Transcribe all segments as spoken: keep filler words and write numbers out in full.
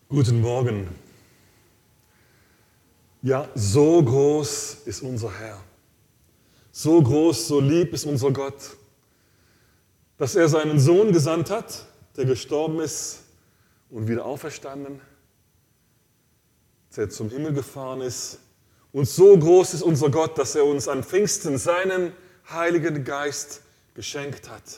Guten Morgen. Ja, so groß ist unser Herr. So groß, so lieb ist unser Gott, dass er seinen Sohn gesandt hat, der gestorben ist und wieder auferstanden, der zum Himmel gefahren ist. Und so groß ist unser Gott, dass er uns an Pfingsten seinen Heiligen Geist geschenkt hat.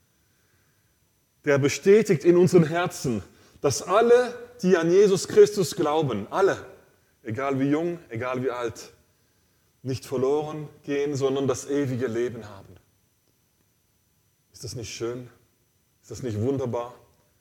Der bestätigt in unseren Herzen, dass alle, die an Jesus Christus glauben, alle, egal wie jung, egal wie alt, nicht verloren gehen, sondern das ewige Leben haben. Ist das nicht schön? Ist das nicht wunderbar?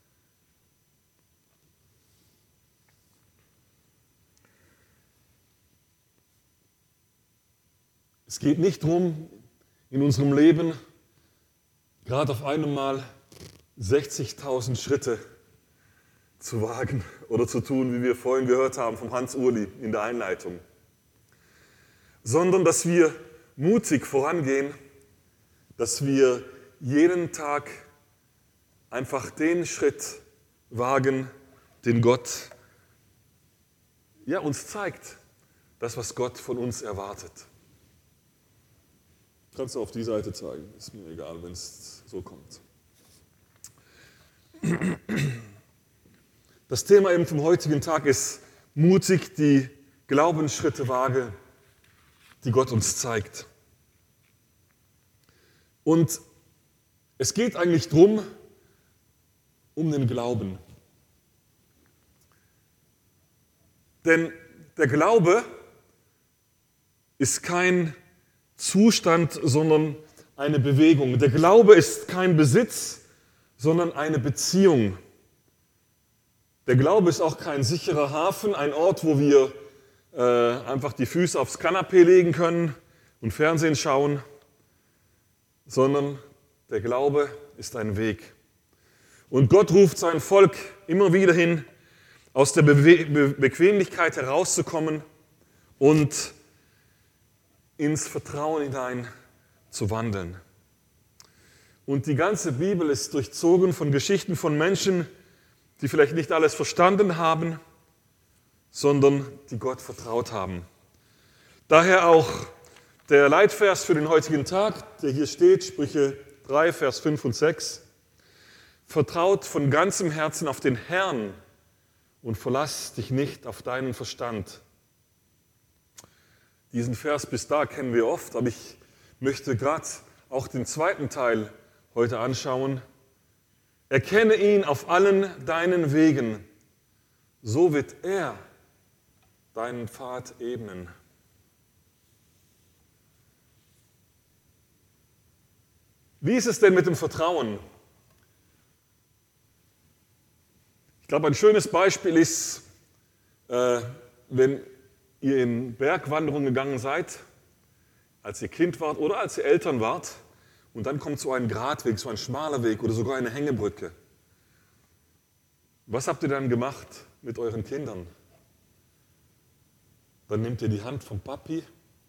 Es geht nicht darum, in unserem Leben gerade auf einmal sechzigtausend Schritte zu wagen oder zu tun, wie wir vorhin gehört haben vom Hans Urli in der Einleitung, sondern dass wir mutig vorangehen, dass wir jeden Tag einfach den Schritt wagen, den Gott ja, uns zeigt, das, was Gott von uns erwartet. Kannst du auf die Seite zeigen, ist mir egal, wenn es so kommt. Das Thema eben vom heutigen Tag ist mutig die Glaubensschritte wagen, die Gott uns zeigt. Und es geht eigentlich drum, um den Glauben. Denn der Glaube ist kein Zustand, sondern eine Bewegung. Der Glaube ist kein Besitz, sondern eine Beziehung. Der Glaube ist auch kein sicherer Hafen, ein Ort, wo wir äh, einfach die Füße aufs Kanapee legen können und Fernsehen schauen, sondern der Glaube ist ein Weg. Und Gott ruft sein Volk immer wieder hin, aus der Bewe- Be- Bequemlichkeit herauszukommen und ins Vertrauen hinein zu wandeln. Und die ganze Bibel ist durchzogen von Geschichten von Menschen, die vielleicht nicht alles verstanden haben, sondern die Gott vertraut haben. Daher auch der Leitvers für den heutigen Tag, der hier steht, Sprüche drei, Vers fünf und sechs. Vertraut von ganzem Herzen auf den Herrn und verlass dich nicht auf deinen Verstand. Diesen Vers bis da kennen wir oft, aber ich möchte gerade auch den zweiten Teil heute anschauen. Erkenne ihn auf allen deinen Wegen, so wird er deinen Pfad ebnen. Wie ist es denn mit dem Vertrauen? Ich glaube, ein schönes Beispiel ist, äh, wenn ihr in Bergwanderung gegangen seid, als ihr Kind wart oder als ihr Eltern wart, und dann kommt so ein Gratweg, so ein schmaler Weg oder sogar eine Hängebrücke. Was habt ihr dann gemacht mit euren Kindern? Dann nehmt ihr die Hand vom Papi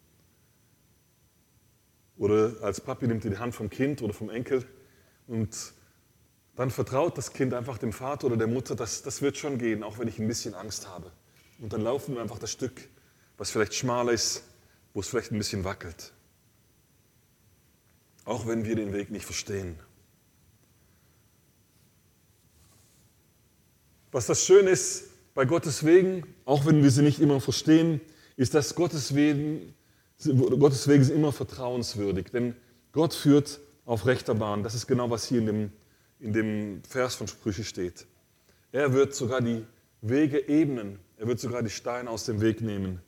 oder als Papi nehmt ihr die Hand vom Kind oder vom Enkel und dann vertraut das Kind einfach dem Vater oder der Mutter, dass das wird schon gehen, auch wenn ich ein bisschen Angst habe. Und dann laufen wir einfach das Stück, was vielleicht schmaler ist, wo es vielleicht ein bisschen wackelt. Auch wenn wir den Weg nicht verstehen. Was das Schöne ist bei Gottes Wegen, auch wenn wir sie nicht immer verstehen, ist, dass Gottes Wegen, Gottes Wege sind immer vertrauenswürdig. Denn Gott führt auf rechter Bahn. Das ist genau, was hier in dem, in dem Vers von Sprüche steht. Er wird sogar die Wege ebnen. Er wird sogar die Steine aus dem Weg nehmen.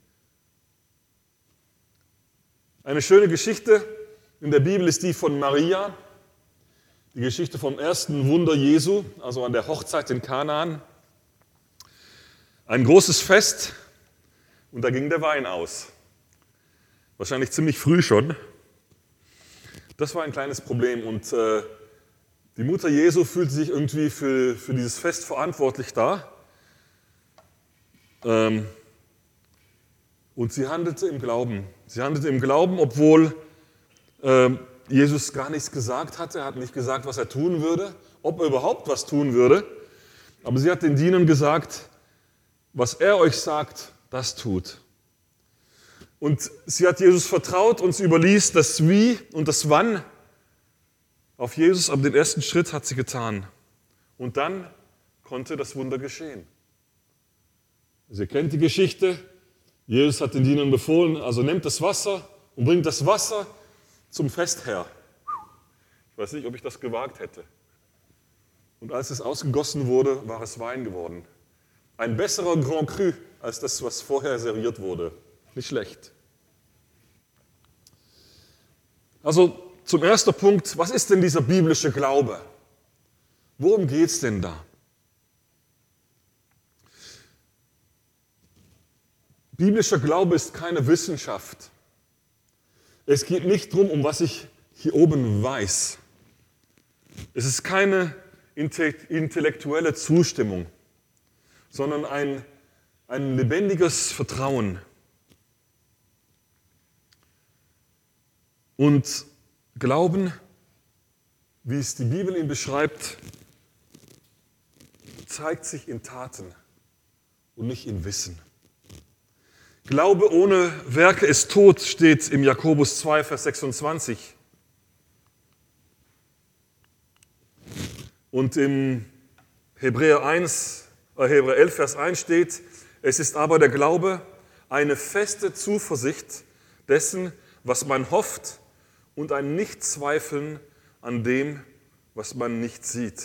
Eine schöne Geschichte in der Bibel ist die von Maria, die Geschichte vom ersten Wunder Jesu, also an der Hochzeit in Kanaan. Ein großes Fest und da ging der Wein aus. Wahrscheinlich ziemlich früh schon. Das war ein kleines Problem und äh, die Mutter Jesu fühlte sich irgendwie für, für dieses Fest verantwortlich da. Ähm, und sie handelte im Glauben. Sie handelte im Glauben, obwohl Jesus gar nichts gesagt hatte, er hat nicht gesagt, was er tun würde, ob er überhaupt was tun würde. Aber sie hat den Dienern gesagt, was er euch sagt, das tut. Und sie hat Jesus vertraut und sie überließ das Wie und das Wann auf Jesus, aber den ersten Schritt hat sie getan. Und dann konnte das Wunder geschehen. Also ihr kennt die Geschichte. Jesus hat den Dienern befohlen, also nehmt das Wasser und bringt das Wasser zum Festherr. Ich weiß nicht, ob ich das gewagt hätte. Und als es ausgegossen wurde, war es Wein geworden. Ein besserer Grand Cru als das, was vorher serviert wurde. Nicht schlecht. Also zum ersten Punkt, was ist denn dieser biblische Glaube? Worum geht es denn da? Biblischer Glaube ist keine Wissenschaft. Es geht nicht darum, um was ich hier oben weiß. Es ist keine intellektuelle Zustimmung, sondern ein, ein lebendiges Vertrauen. Und Glauben, wie es die Bibel ihn beschreibt, zeigt sich in Taten und nicht in Wissen. Glaube ohne Werke ist tot, steht im Jakobus zwei, Vers sechsundzwanzig. Und im Hebräer eins, äh Hebräer elf, Vers eins steht, es ist aber der Glaube eine feste Zuversicht dessen, was man hofft, und ein Nichtzweifeln an dem, was man nicht sieht.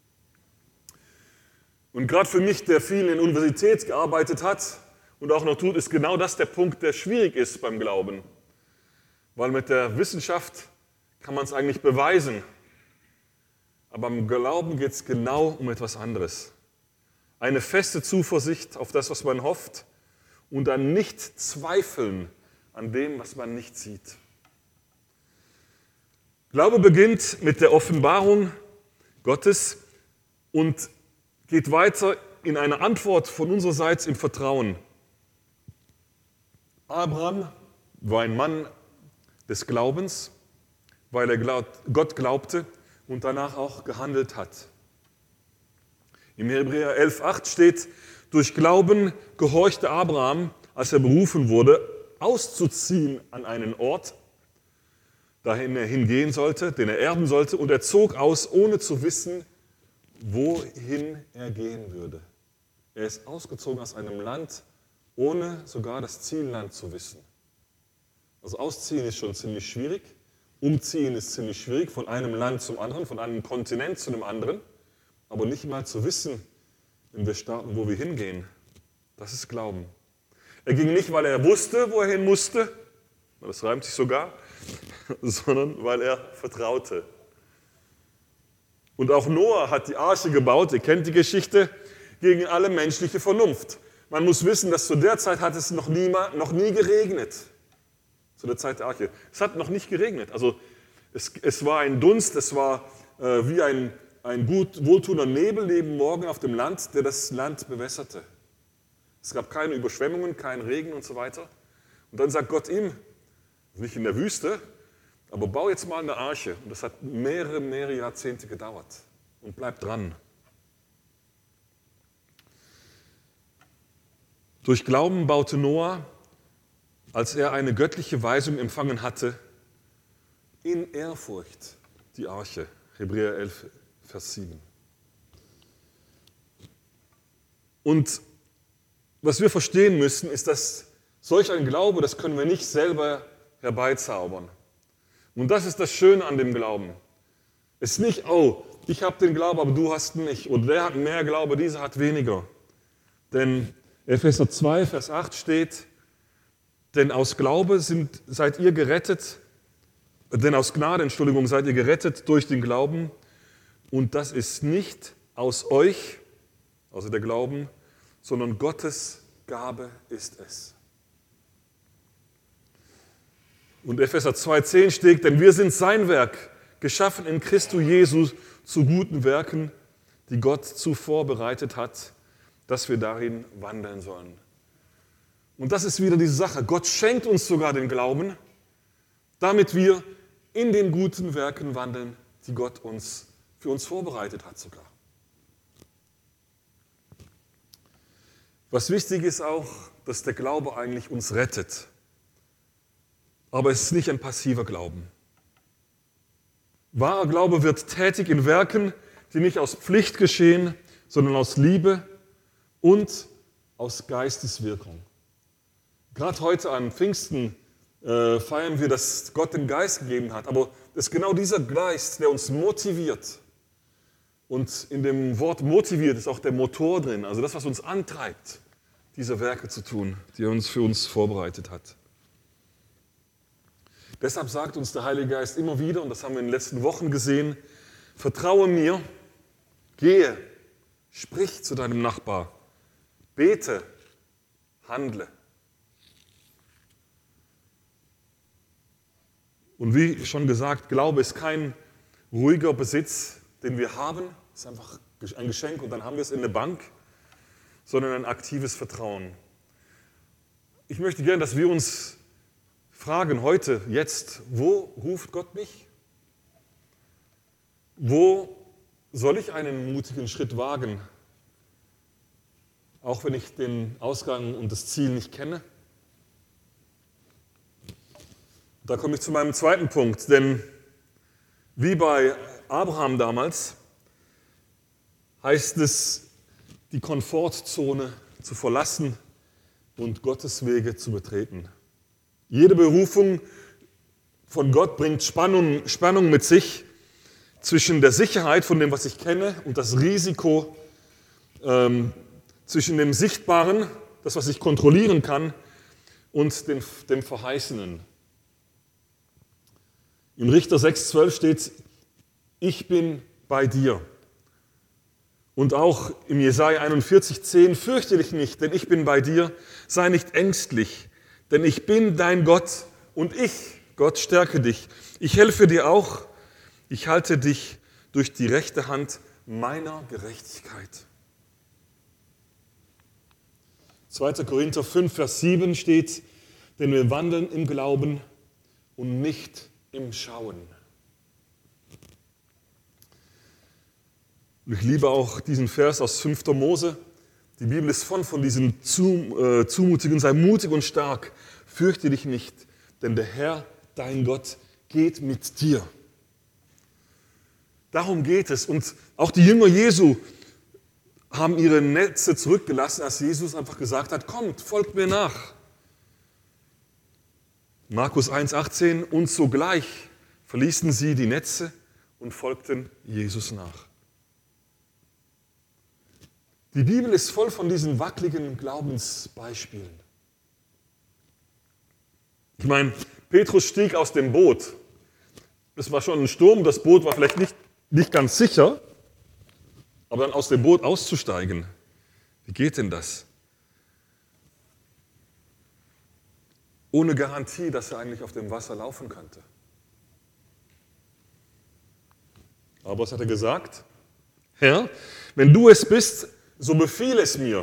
Und gerade für mich, der viel in der Universität gearbeitet hat und auch noch tut, ist genau das der Punkt, der schwierig ist beim Glauben. Weil mit der Wissenschaft kann man es eigentlich beweisen. Aber beim Glauben geht es genau um etwas anderes. Eine feste Zuversicht auf das, was man hofft, und ein Nichtzweifeln an dem, was man nicht sieht. Glaube beginnt mit der Offenbarung Gottes und geht weiter in eine Antwort von unsererseits im Vertrauen. Abraham war ein Mann des Glaubens, weil er glaubt, Gott glaubte und danach auch gehandelt hat. Im Hebräer elf, acht steht, durch Glauben gehorchte Abraham, als er berufen wurde, auszuziehen an einen Ort, dahin er hingehen sollte, den er erben sollte, und er zog aus, ohne zu wissen, wohin er gehen würde. Er ist ausgezogen aus einem Land, ohne sogar das Zielland zu wissen. Also ausziehen ist schon ziemlich schwierig, umziehen ist ziemlich schwierig, von einem Land zum anderen, von einem Kontinent zu einem anderen, aber nicht mal zu wissen, wenn wir starten, wo wir hingehen, das ist Glauben. Er ging nicht, weil er wusste, wo er hin musste, das reimt sich sogar, sondern weil er vertraute. Und auch Noah hat die Arche gebaut, ihr kennt die Geschichte, gegen alle menschliche Vernunft. Man muss wissen, dass zu der Zeit hat es noch nie, noch nie geregnet. Zu der Zeit der Arche. Es hat noch nicht geregnet. Also es, es war ein Dunst, es war äh, wie ein, ein gut wohltuender Nebel neben Morgen auf dem Land, der das Land bewässerte. Es gab keine Überschwemmungen, keinen Regen und so weiter. Und dann sagt Gott ihm, nicht in der Wüste, aber bau jetzt mal eine Arche. Und das hat mehrere, mehrere Jahrzehnte gedauert. Und bleib dran. Durch Glauben baute Noah, als er eine göttliche Weisung empfangen hatte, in Ehrfurcht die Arche. Hebräer elf, Vers sieben. Und was wir verstehen müssen, ist, dass solch ein Glaube, das können wir nicht selber herbeizaubern. Und das ist das Schöne an dem Glauben. Es ist nicht, oh, ich habe den Glauben, aber du hast ihn nicht. Oder der hat mehr Glaube, dieser hat weniger. Denn Epheser zwei, Vers acht steht, denn aus Glaube sind, seid ihr gerettet, denn aus Gnade, Entschuldigung, seid ihr gerettet durch den Glauben. Und das ist nicht aus euch, also der Glauben, sondern Gottes Gabe ist es. Und Epheser zwei, zehn steht, denn wir sind sein Werk, geschaffen in Christus Jesus zu guten Werken, die Gott zuvor bereitet hat, dass wir darin wandeln sollen. Und das ist wieder diese Sache. Gott schenkt uns sogar den Glauben, damit wir in den guten Werken wandeln, die Gott uns für uns vorbereitet hat sogar. Was wichtig ist auch, dass der Glaube eigentlich uns rettet. Aber es ist nicht ein passiver Glauben. Wahrer Glaube wird tätig in Werken, die nicht aus Pflicht geschehen, sondern aus Liebe und aus Geisteswirkung. Gerade heute an Pfingsten äh, feiern wir, dass Gott den Geist gegeben hat. Aber es ist genau dieser Geist, der uns motiviert. Und in dem Wort motiviert ist auch der Motor drin, also das, was uns antreibt, diese Werke zu tun, die er uns für uns vorbereitet hat. Deshalb sagt uns der Heilige Geist immer wieder, und das haben wir in den letzten Wochen gesehen, vertraue mir, gehe, sprich zu deinem Nachbar, bete, handle. Und wie schon gesagt, Glaube ist kein ruhiger Besitz, den wir haben, das ist einfach ein Geschenk und dann haben wir es in der Bank, sondern ein aktives Vertrauen. Ich möchte gerne, dass wir uns fragen heute, jetzt, wo ruft Gott mich? Wo soll ich einen mutigen Schritt wagen, auch wenn ich den Ausgang und das Ziel nicht kenne? Da komme ich zu meinem zweiten Punkt, denn wie bei Abraham damals heißt es, die Komfortzone zu verlassen und Gottes Wege zu betreten. Jede Berufung von Gott bringt Spannung, Spannung mit sich zwischen der Sicherheit von dem, was ich kenne, und das Risiko ähm, zwischen dem Sichtbaren, das, was ich kontrollieren kann, und dem, dem Verheißenen. In Richter sechs zwölf steht, ich bin bei dir. Und auch im Jesaja einundvierzig zehn, fürchte dich nicht, denn ich bin bei dir, sei nicht ängstlich, denn ich bin dein Gott und ich, Gott, stärke dich. Ich helfe dir auch, ich halte dich durch die rechte Hand meiner Gerechtigkeit. zweiter Korinther fünf, Vers sieben steht, denn wir wandeln im Glauben und nicht im Schauen. Ich liebe auch diesen Vers aus fünfter Mose. Die Bibel ist voll von diesen Zumutigen, sei mutig und stark, fürchte dich nicht, denn der Herr, dein Gott, geht mit dir. Darum geht es. Und auch die Jünger Jesu haben ihre Netze zurückgelassen, als Jesus einfach gesagt hat, kommt, folgt mir nach. Markus eins achtzehn, und sogleich verließen sie die Netze und folgten Jesus nach. Die Bibel ist voll von diesen wackeligen Glaubensbeispielen. Ich meine, Petrus stieg aus dem Boot. Es war schon ein Sturm, das Boot war vielleicht nicht, nicht ganz sicher, aber dann aus dem Boot auszusteigen, wie geht denn das? Ohne Garantie, dass er eigentlich auf dem Wasser laufen könnte. Aber was hat er gesagt? Herr, wenn du es bist, so befiehl es mir.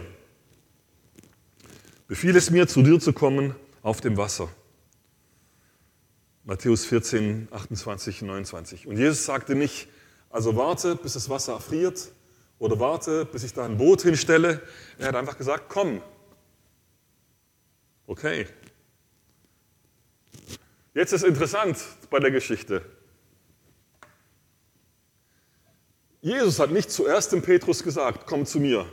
Befiehl es mir, zu dir zu kommen auf dem Wasser. Matthäus vierzehn, achtundzwanzig, neunundzwanzig. Und Jesus sagte nicht, also warte, bis das Wasser friert oder warte, bis ich da ein Boot hinstelle. Er hat einfach gesagt, komm. Okay. Jetzt ist interessant bei der Geschichte. Jesus hat nicht zuerst dem Petrus gesagt, komm zu mir.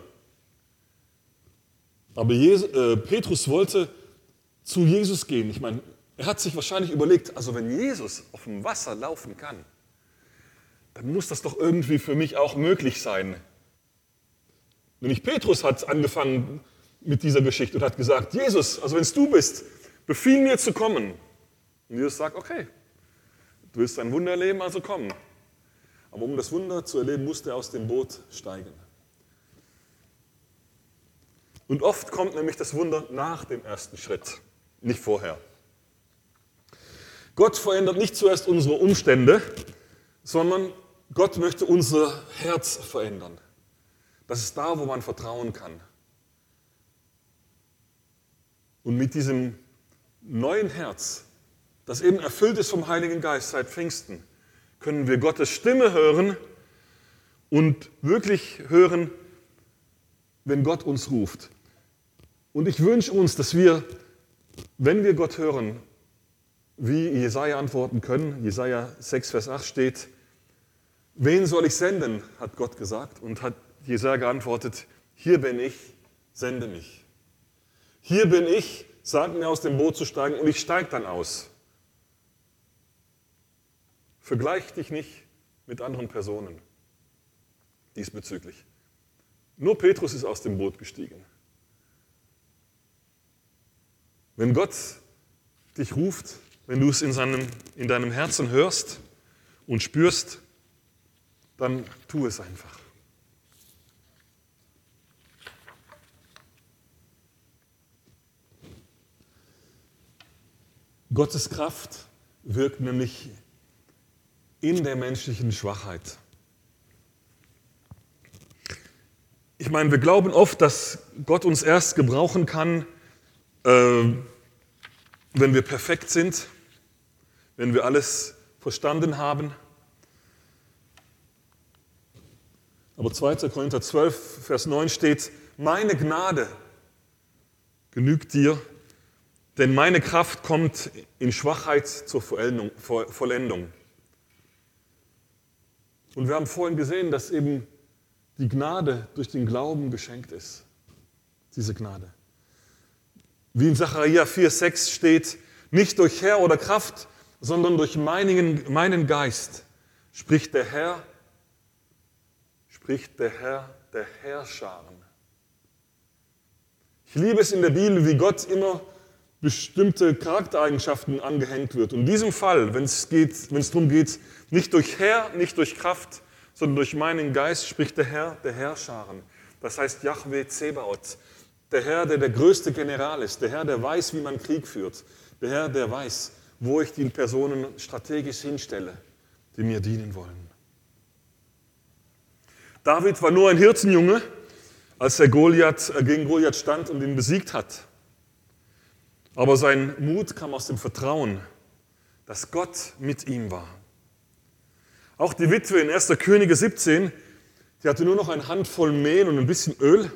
Aber Jesus, äh, Petrus wollte zu Jesus gehen. Ich meine, er hat sich wahrscheinlich überlegt, also wenn Jesus auf dem Wasser laufen kann, dann muss das doch irgendwie für mich auch möglich sein. Nämlich Petrus hat angefangen mit dieser Geschichte und hat gesagt, Jesus, also wenn es du bist, befiehl mir zu kommen. Und Jesus sagt, okay, du willst ein Wunder erleben, also komm. Aber um das Wunder zu erleben, musste er aus dem Boot steigen. Und oft kommt nämlich das Wunder nach dem ersten Schritt, nicht vorher. Gott verändert nicht zuerst unsere Umstände, sondern Gott möchte unser Herz verändern. Das ist da, wo man vertrauen kann. Und mit diesem neuen Herz, das eben erfüllt ist vom Heiligen Geist seit Pfingsten, können wir Gottes Stimme hören und wirklich hören, wenn Gott uns ruft. Und ich wünsche uns, dass wir, wenn wir Gott hören, wie Jesaja antworten können. Jesaja sechs, Vers acht steht, wen soll ich senden, hat Gott gesagt. Und hat Jesaja geantwortet, hier bin ich, sende mich. Hier bin ich, sagt mir aus dem Boot zu steigen und ich steige dann aus. Vergleich dich nicht mit anderen Personen diesbezüglich. Nur Petrus ist aus dem Boot gestiegen. Wenn Gott dich ruft, wenn du es in, seinem, in deinem Herzen hörst und spürst, dann tu es einfach. Gottes Kraft wirkt nämlich in der menschlichen Schwachheit. Ich meine, wir glauben oft, dass Gott uns erst gebrauchen kann, äh, wenn wir perfekt sind, wenn wir alles verstanden haben. Aber zweiter Korinther zwölf, Vers neun steht, meine Gnade genügt dir, denn meine Kraft kommt in Schwachheit zur Vollendung. Und wir haben vorhin gesehen, dass eben die Gnade durch den Glauben geschenkt ist. Diese Gnade. Wie in Sacharja vier, sechs steht, nicht durch Herr oder Kraft, sondern durch meinen, meinen Geist, spricht der Herr, spricht der Herr der Heerscharen. Ich liebe es in der Bibel, wie Gott immer bestimmte Charaktereigenschaften angehängt wird. Und in diesem Fall, wenn es geht, wenn es darum geht, nicht durch Herr, nicht durch Kraft, sondern durch meinen Geist, spricht der Herr der Heerscharen. Das heißt Jahwe Zebaoth. Der Herr, der der größte General ist, der Herr, der weiß, wie man Krieg führt, der Herr, der weiß, wo ich die Personen strategisch hinstelle, die mir dienen wollen. David war nur ein Hirtenjunge, als er Goliath, äh, gegen Goliath stand und ihn besiegt hat. Aber sein Mut kam aus dem Vertrauen, dass Gott mit ihm war. Auch die Witwe in erster Könige siebzehn, die hatte nur noch eine Handvoll Mehl und ein bisschen Öl.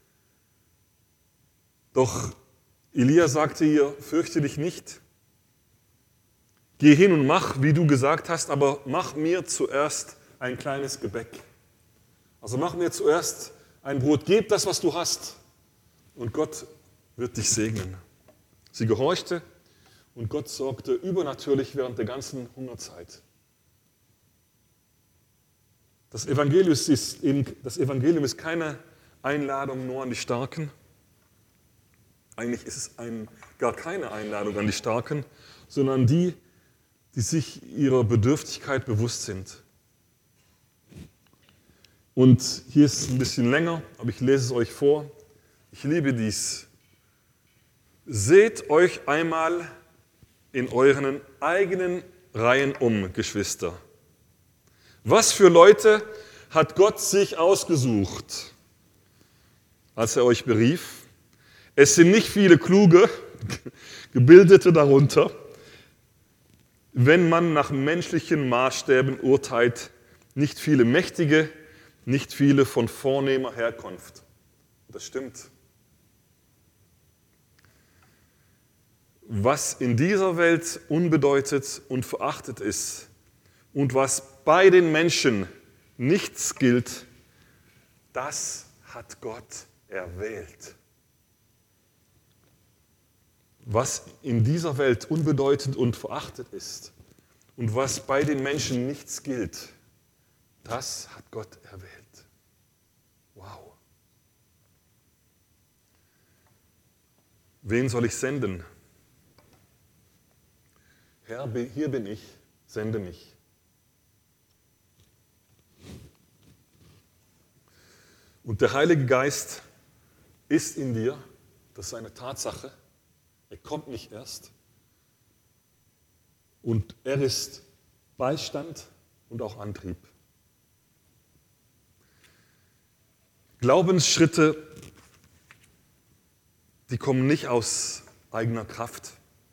Doch Elia sagte ihr, fürchte dich nicht. Geh hin und mach, wie du gesagt hast, aber mach mir zuerst ein kleines Gebäck. Also mach mir zuerst ein Brot, gib das, was du hast, und Gott wird dich segnen. Sie gehorchte und Gott sorgte übernatürlich während der ganzen Hungerzeit. Das Evangelium ist, eben, das Evangelium ist keine Einladung nur an die Starken. Eigentlich ist es ein, gar keine Einladung an die Starken, sondern an die, die sich ihrer Bedürftigkeit bewusst sind. Und hier ist es ein bisschen länger, aber ich lese es euch vor. Ich liebe dies. Seht euch einmal in euren eigenen Reihen um, Geschwister. Was für Leute hat Gott sich ausgesucht, als er euch berief? Es sind nicht viele kluge, Gebildete darunter, wenn man nach menschlichen Maßstäben urteilt, nicht viele Mächtige, nicht viele von vornehmer Herkunft. Das stimmt. Was in dieser Welt unbedeutet und verachtet ist und was bei den Menschen nichts gilt, das hat Gott erwählt. Was in dieser Welt unbedeutend und verachtet ist und was bei den Menschen nichts gilt, das hat Gott erwählt. Wow. Wen soll ich senden? Herr, hier bin ich, sende mich. Und der Heilige Geist ist in dir, das ist eine Tatsache. Er kommt nicht erst. Und er ist Beistand und auch Antrieb. Glaubensschritte, die kommen nicht aus eigener Kraft,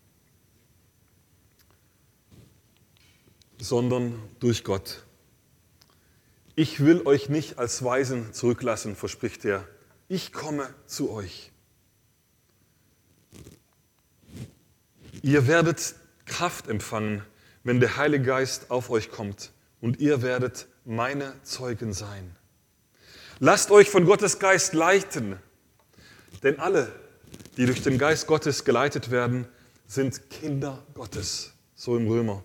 sondern durch Gott. Ich will euch nicht als Waisen zurücklassen, verspricht er. Ich komme zu euch. Ihr werdet Kraft empfangen, wenn der Heilige Geist auf euch kommt, und ihr werdet meine Zeugen sein. Lasst euch von Gottes Geist leiten, denn alle, die durch den Geist Gottes geleitet werden, sind Kinder Gottes, so im Römer.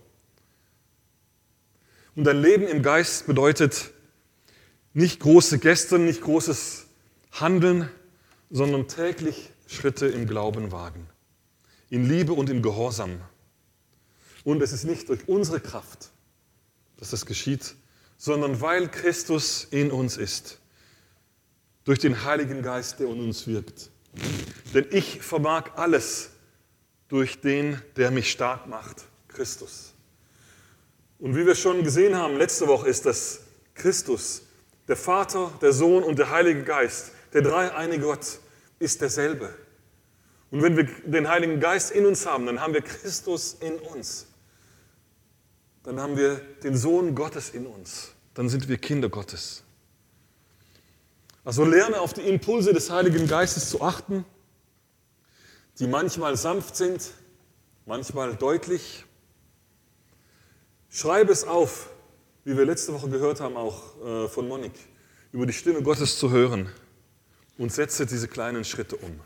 Und ein Leben im Geist bedeutet nicht große Geste, nicht großes Handeln, sondern täglich Schritte im Glauben wagen, in Liebe und im Gehorsam. Und es ist nicht durch unsere Kraft, dass das geschieht, sondern weil Christus in uns ist, durch den Heiligen Geist, der in uns wirkt. Denn ich vermag alles durch den, der mich stark macht, Christus. Und wie wir schon gesehen haben letzte Woche, ist das Christus, der Vater, der Sohn und der Heilige Geist, der dreieinige Gott, ist derselbe. Und wenn wir den Heiligen Geist in uns haben, dann haben wir Christus in uns. Dann haben wir den Sohn Gottes in uns. Dann sind wir Kinder Gottes. Also lerne auf die Impulse des Heiligen Geistes zu achten, die manchmal sanft sind, manchmal deutlich. Schreibe es auf, wie wir letzte Woche gehört haben, auch äh, von Monik, über die Stimme Gottes zu hören, und setze diese kleinen Schritte um.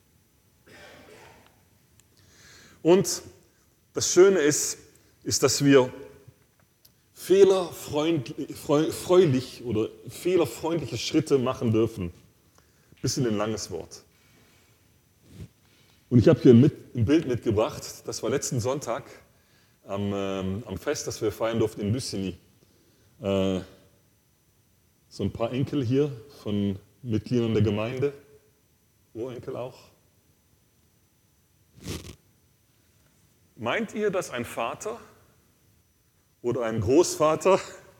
Und das Schöne ist, ist, dass wir fehlerfreundlich oder fehlerfreundliche Schritte machen dürfen. Ein bisschen ein langes Wort. Und ich habe hier ein Bild mitgebracht, das war letzten Sonntag am, ähm, am Fest, das wir feiern durften in Lüssini. Äh, so ein paar Enkel hier von Mitgliedern der Gemeinde, Urenkel auch. Meint ihr, dass ein Vater oder ein Großvater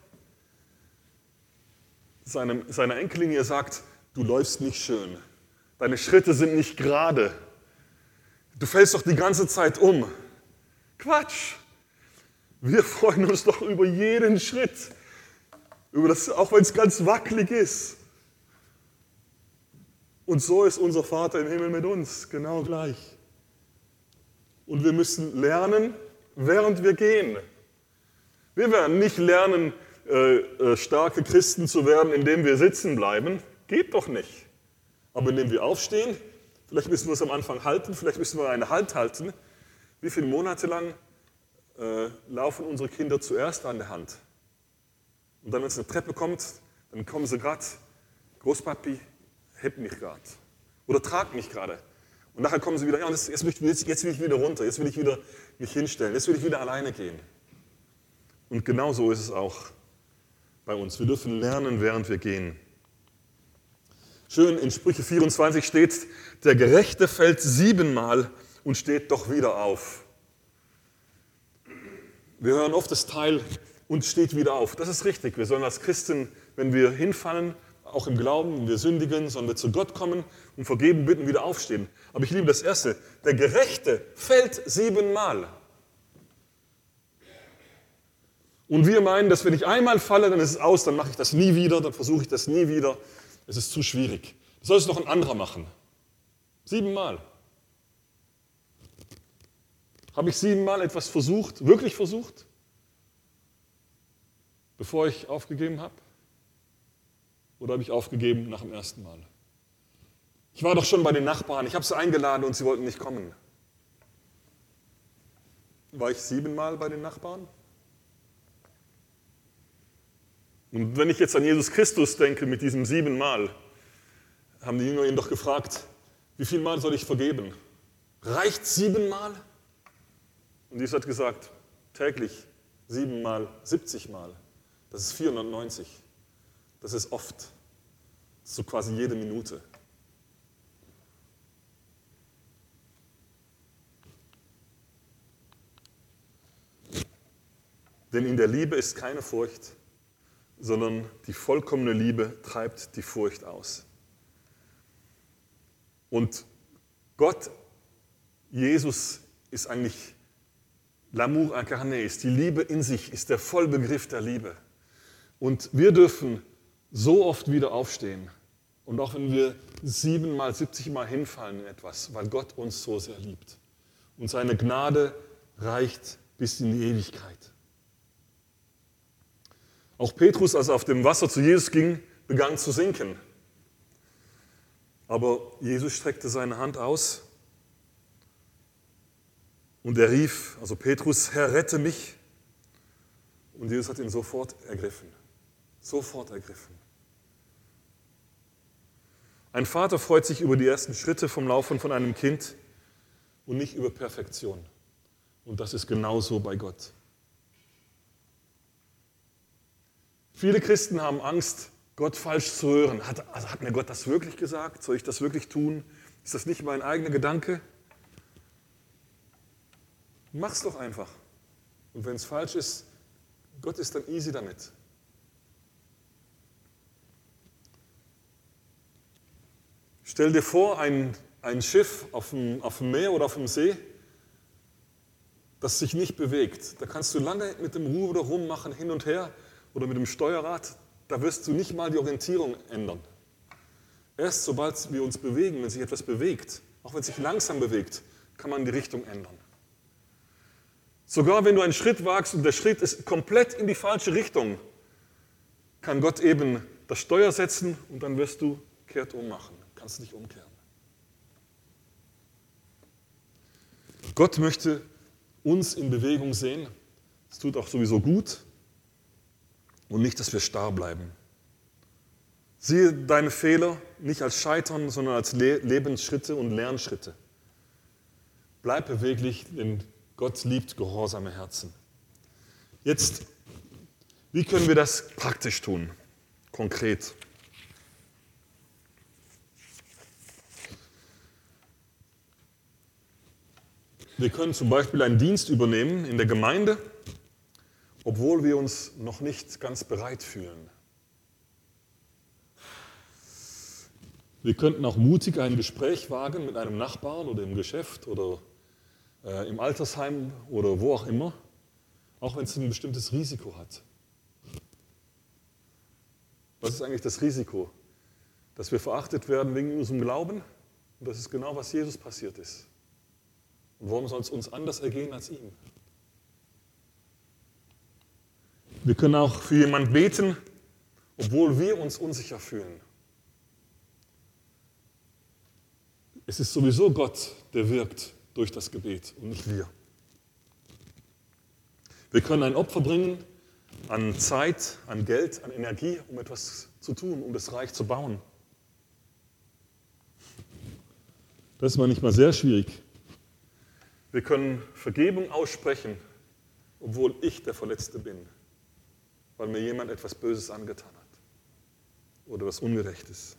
seinem, seiner Enkelin ihr sagt, du läufst nicht schön, deine Schritte sind nicht gerade, du fällst doch die ganze Zeit um? Quatsch! Wir freuen uns doch über jeden Schritt, über das, auch wenn es ganz wackelig ist. Und so ist unser Vater im Himmel mit uns, genau gleich. Und wir müssen lernen, während wir gehen. Wir werden nicht lernen, äh, äh, starke Christen zu werden, indem wir sitzen bleiben. Geht doch nicht. Aber indem wir aufstehen, vielleicht müssen wir es am Anfang halten, vielleicht müssen wir einen Halt halten. Wie viele Monate lang äh, laufen unsere Kinder zuerst an der Hand? Und dann, wenn es eine Treppe kommt, dann kommen sie gerade, Großpapi, heb mich gerade. Oder trag mich gerade. Und nachher kommen sie wieder, ja, jetzt, jetzt, jetzt will ich wieder runter, jetzt will ich wieder mich hinstellen, jetzt will ich wieder alleine gehen. Und genau so ist es auch bei uns. Wir dürfen lernen, während wir gehen. Schön in Sprüche vierundzwanzig steht, der Gerechte fällt siebenmal und steht doch wieder auf. Wir hören oft das Teil und steht wieder auf. Das ist richtig. Wir sollen als Christen, wenn wir hinfallen, auch im Glauben, wenn wir sündigen, sollen wir zu Gott kommen und vergeben bitten, wieder aufstehen. Aber ich liebe das Erste. Der Gerechte fällt siebenmal. Und wir meinen, dass wenn ich einmal falle, dann ist es aus, dann mache ich das nie wieder, dann versuche ich das nie wieder. Es ist zu schwierig. Das soll es noch ein anderer machen. Siebenmal. Habe ich siebenmal etwas versucht, wirklich versucht, bevor ich aufgegeben habe? Oder habe ich aufgegeben nach dem ersten Mal? Ich war doch schon bei den Nachbarn, ich habe sie eingeladen und sie wollten nicht kommen. War ich siebenmal bei den Nachbarn? Und wenn ich jetzt an Jesus Christus denke mit diesem siebenmal, haben die Jünger ihn doch gefragt, wie viel Mal soll ich vergeben? Reicht siebenmal? Und Jesus hat gesagt, täglich siebenmal, siebzig Mal. Das ist vierhundertneunzig. Das ist oft. Das ist so quasi jede Minute. Denn in der Liebe ist keine Furcht, sondern die vollkommene Liebe treibt die Furcht aus. Und Gott, Jesus, ist eigentlich l'amour incarné, ist die Liebe in sich, ist der Vollbegriff der Liebe. Und wir dürfen so oft wieder aufstehen. Und auch wenn wir siebenmal, siebzigmal hinfallen in etwas, weil Gott uns so sehr liebt. und seine Gnade reicht bis in die Ewigkeit. Auch Petrus, als er auf dem Wasser zu Jesus ging, begann zu sinken. Aber Jesus streckte seine Hand aus und er rief, also Petrus, Herr, rette mich. Und Jesus hat ihn sofort ergriffen. Sofort ergriffen. Ein Vater freut sich über die ersten Schritte vom Laufen von einem Kind und nicht über Perfektion. Und das ist genauso bei Gott. Viele Christen haben Angst, Gott falsch zu hören. Hat, also hat mir Gott das wirklich gesagt? Soll ich das wirklich tun? Ist das nicht mein eigener Gedanke? Mach's doch einfach. Und wenn es falsch ist, Gott ist dann easy damit. Stell dir vor, ein, ein Schiff auf dem, auf dem Meer oder auf dem See, das sich nicht bewegt. Da kannst du lange mit dem Ruder rummachen, hin und her, oder mit dem Steuerrad. Da wirst du nicht mal die Orientierung ändern. Erst sobald wir uns bewegen, wenn sich etwas bewegt, auch wenn es sich langsam bewegt, kann man die Richtung ändern. Sogar wenn du einen Schritt wagst und der Schritt ist komplett in die falsche Richtung, kann Gott eben das Steuer setzen und dann wirst du kehrt um machen. Kannst du dich umkehren. Gott möchte uns in Bewegung sehen. Es tut auch sowieso gut. Und nicht, dass wir starr bleiben. Siehe deine Fehler nicht als Scheitern, sondern als Le- Lebensschritte und Lernschritte. Bleib beweglich, denn Gott liebt gehorsame Herzen. Jetzt, wie können wir das praktisch tun, konkret? Wir können zum Beispiel einen Dienst übernehmen in der Gemeinde, obwohl wir uns noch nicht ganz bereit fühlen. Wir könnten auch mutig ein Gespräch wagen mit einem Nachbarn oder im Geschäft oder äh, im Altersheim oder wo auch immer, auch wenn es ein bestimmtes Risiko hat. Was ist eigentlich das Risiko? Dass wir verachtet werden wegen unserem Glauben? Und das ist genau, was Jesus passiert ist. Und warum soll es uns anders ergehen als ihm? Wir können auch für jemanden beten, obwohl wir uns unsicher fühlen. Es ist sowieso Gott, der wirkt durch das Gebet und nicht wir. Wir können ein Opfer bringen an Zeit, an Geld, an Energie, um etwas zu tun, um das Reich zu bauen. Das ist manchmal sehr schwierig. Wir können Vergebung aussprechen, obwohl ich der Verletzte bin, weil mir jemand etwas Böses angetan hat oder was Ungerechtes.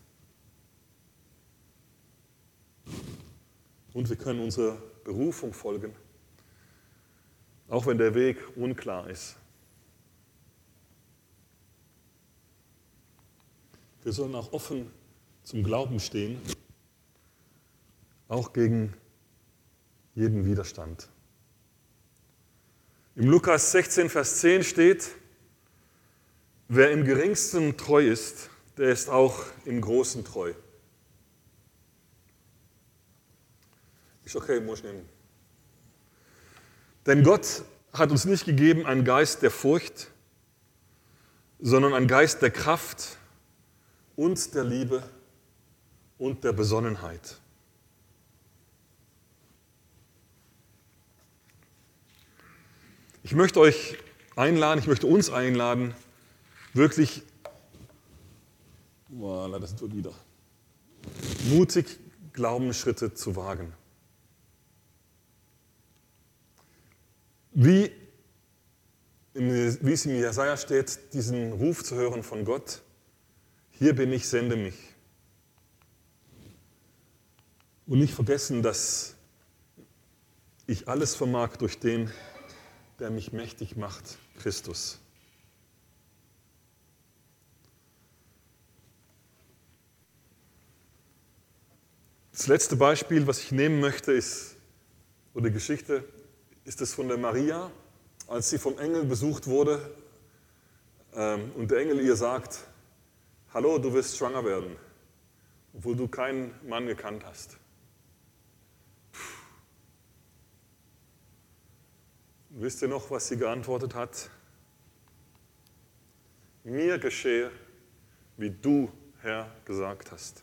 Und wir können unserer Berufung folgen, auch wenn der Weg unklar ist. Wir sollen auch offen zum Glauben stehen, auch gegen jeden Widerstand. Im Lukas sechzehn, Vers zehn steht, wer im Geringsten treu ist, der ist auch im Großen treu. Ist okay, muss ich nehmen. Denn Gott hat uns nicht gegeben einen Geist der Furcht, sondern einen Geist der Kraft und der Liebe und der Besonnenheit. Ich möchte euch einladen, ich möchte uns einladen, wirklich, voilà, das tut wieder, mutig Glaubensschritte zu wagen. Wie, wie es im Jesaja steht, diesen Ruf zu hören von Gott, hier bin ich, sende mich. Und nicht vergessen, dass ich alles vermag durch den, der mich mächtig macht, Christus. Das letzte Beispiel, was ich nehmen möchte, ist, oder Geschichte, ist es von der Maria, als sie vom Engel besucht wurde ähm, und der Engel ihr sagt, hallo, du wirst schwanger werden, obwohl du keinen Mann gekannt hast. Wisst ihr noch, was sie geantwortet hat? Mir geschehe, wie du, Herr, gesagt hast.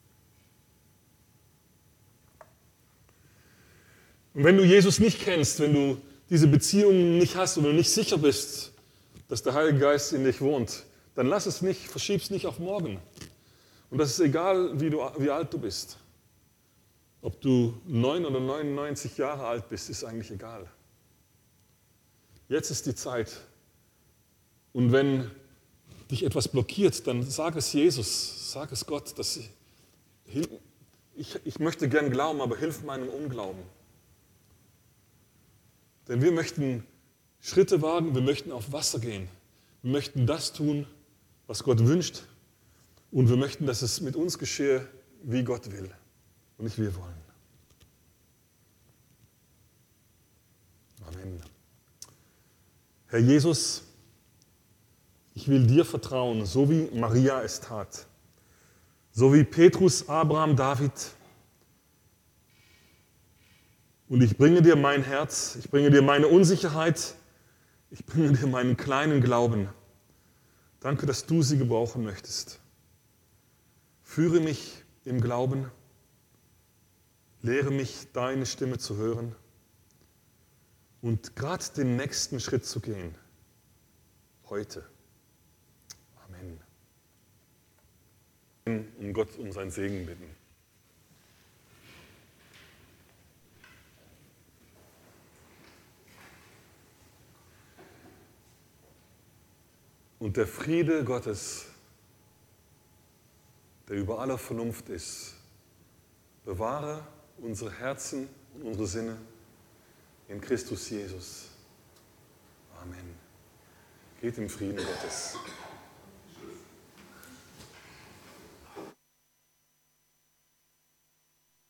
Und wenn du Jesus nicht kennst, wenn du diese Beziehung nicht hast und du nicht sicher bist, dass der Heilige Geist in dich wohnt, dann lass es nicht, verschieb es nicht auf morgen. Und das ist egal, wie, du, wie alt du bist. Ob du neun oder neunundneunzig Jahre alt bist, ist eigentlich egal. Jetzt ist die Zeit. Und wenn dich etwas blockiert, dann sag es Jesus, sag es Gott, dass ich, ich, ich möchte gern glauben, aber hilf meinem Unglauben. Denn wir möchten Schritte wagen, wir möchten auf Wasser gehen. Wir möchten das tun, was Gott wünscht. Und wir möchten, dass es mit uns geschehe, wie Gott will und nicht wir wollen. Amen. Herr Jesus, ich will dir vertrauen, so wie Maria es tat. So wie Petrus, Abraham, David. Und ich bringe dir mein Herz, ich bringe dir meine Unsicherheit, ich bringe dir meinen kleinen Glauben. Danke, dass du sie gebrauchen möchtest. Führe mich im Glauben, lehre mich, deine Stimme zu hören und gerade den nächsten Schritt zu gehen. Heute. Amen. Um Gott um seinen Segen bitten. Und der Friede Gottes, der über aller Vernunft ist, bewahre unsere Herzen und unsere Sinne in Christus Jesus. Amen. Geht im Frieden Gottes.